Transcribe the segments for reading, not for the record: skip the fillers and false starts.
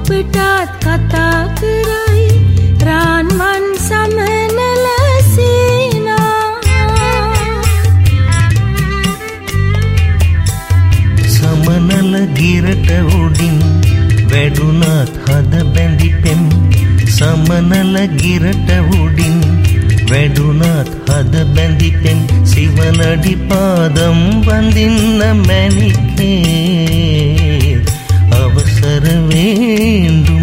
අපටත් කතා කරයි රාන්වන් සමනල සීනා සමනල ගිරට උඩින් වැඩුණත් හද බැඳි පෙම් සමනල ගිරට උඩින් වැඩුණත් හද බැඳි පෙම් සිවනඩි පාදම් වඳින්න මැණිකේ අවසර වේඳුම්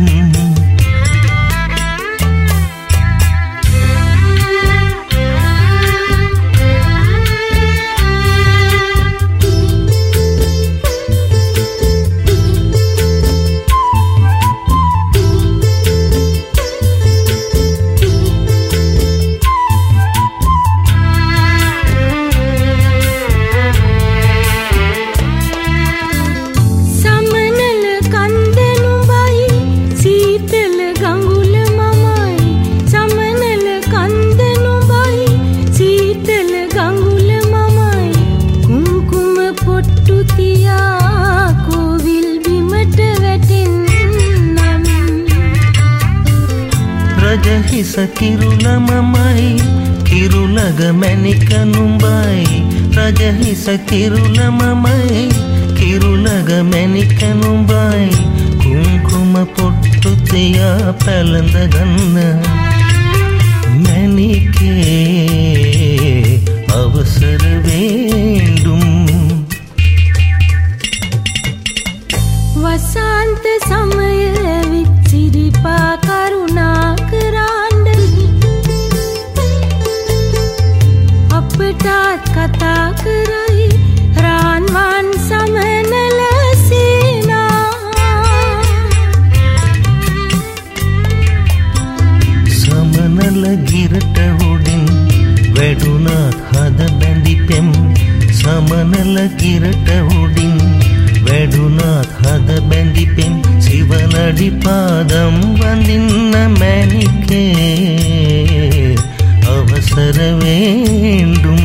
හිස කිරුල මමයි කිරුලග මැණික නුඹයි රජ හිස කිරුල මමයි කිරුලග මැණික නුඹයි කුංකුම පොට්ටු තියා පැලඳ ගන්න මැණිකේ අවසර වේඳුම් වසන්ත සමය විච්චිරිපා කරුණා කරාණ්ඩ අපටත් කතා කරයි රාන්වන් සමනල සීනා සමනල ගිරට උඩින් වැඩුණත් හද බැඳි පෙම් සමනල ගිරට උඩින් වැඩුණත් හද බැඳි පෙම් සිවනඩි පාදම් වඳින්න මැණිකේ අවසර වේඳුම්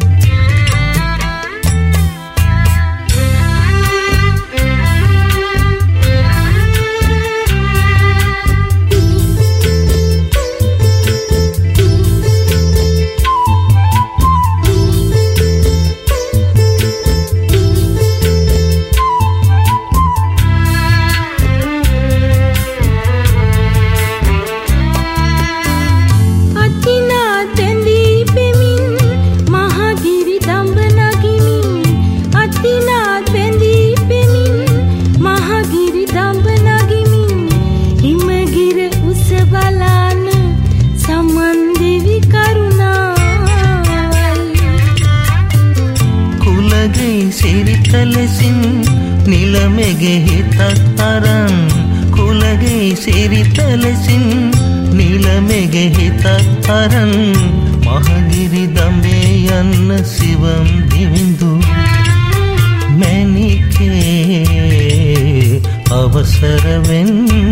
සිරිතලසින් නිලමෙගෙ හිතක් අරන් කුලගේ සිරිතලසින් නිලමෙගෙ හිතක් අරන් මහගිරි දඹේ යන්න සිවම් දිවිඳු මැණිකේ අවසර වෙන්න